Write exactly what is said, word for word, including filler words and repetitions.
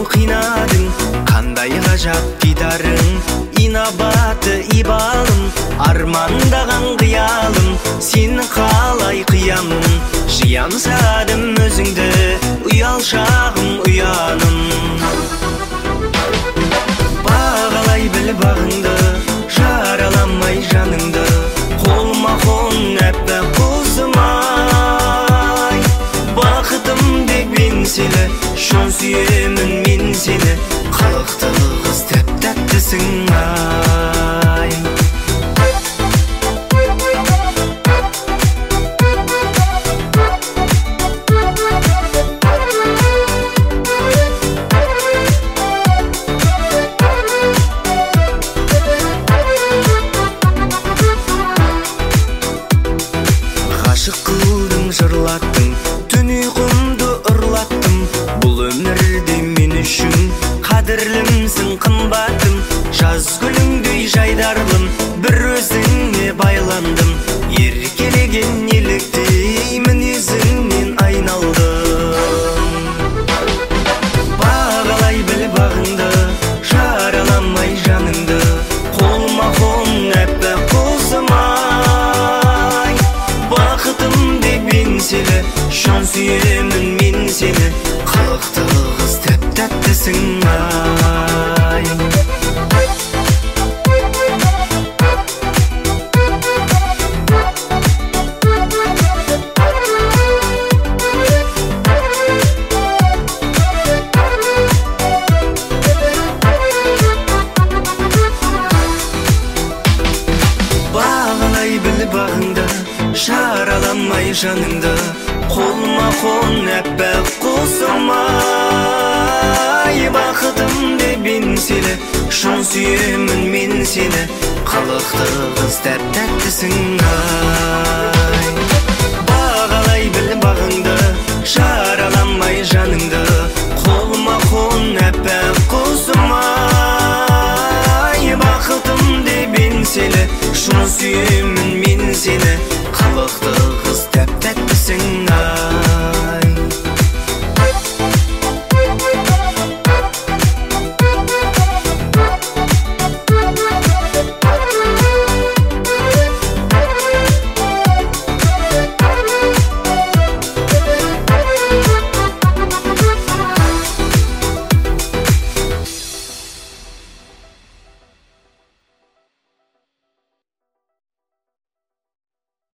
қинадың, қандай ғажап дидарың, инабаты ибалым, армандаған қиялым, сені қалай қиямын, жиямсадым өзіңді, ұялшағым ұяным. Бағалай біл бағыңды, жараламай жаныңды, қолма-қол әппақ қозым-ай. Бақытым деп мен сені, шын сүйемін мен сені, қылықты қыз тәп-тәттісің ай. Ғашық қылдың, жырлаттың, түн ұйқымды ұрлаттың. Бұл өмірде мен үшін қадірлімсің, қымбатым. Жаз гүліңдей жайдарлым, бір өзіңе байландым. Еркелеген еліктей мінезіңнен айналдым. Бағалай біл бағыңды, жараламай жаныңды, қолма-қол әппақ қозым-ай. Бақытым деп мен сені, шын сүйемін мен сені, қылықты қыз тәп-тәттісің ай. Бағалай біл бағыңды, жараламай жаныңды, қолма-қол әппақ қозым-ай. Бақытым деп мен сені, шын сүйемін мен сені, қылықты қыз тәп-тәттісің ай. Бағалай біл бағыңды, жараламай жаныңды, қолма-қол әппақ қозым-ай. Бақытым деп мен сені, шын сүйемін мен сені, қылықты